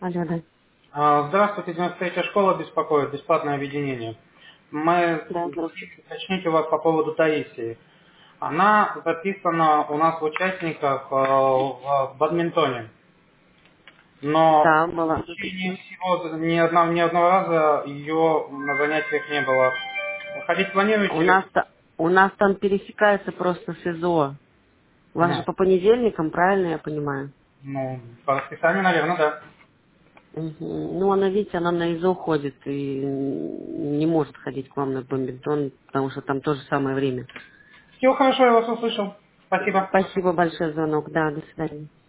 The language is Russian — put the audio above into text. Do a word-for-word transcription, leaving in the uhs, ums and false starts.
Алло, да. А, Здравствуйте, девяносто третья школа беспокоит, бесплатное объединение. Мы Да, здравствуйте. хотим уточнить у вас по поводу Таисии. Она записана у нас в участниках э, в бадминтоне, но Да, в была течение записана. всего ни, одного, ни одного раза ее на занятиях не было. Ходить У планируете? нас, та- у нас там пересекается просто СИЗО. У вас же Мгм. по понедельникам, правильно я понимаю? Ну, по расписанию, наверное, да. Мгм. Ну, она, видите, она на ИЗО ходит и не может ходить к вам на бомбинтон, потому что там то же самое время. Все хорошо, я вас услышал. Спасибо. Спасибо большое за звонок. Да, до свидания.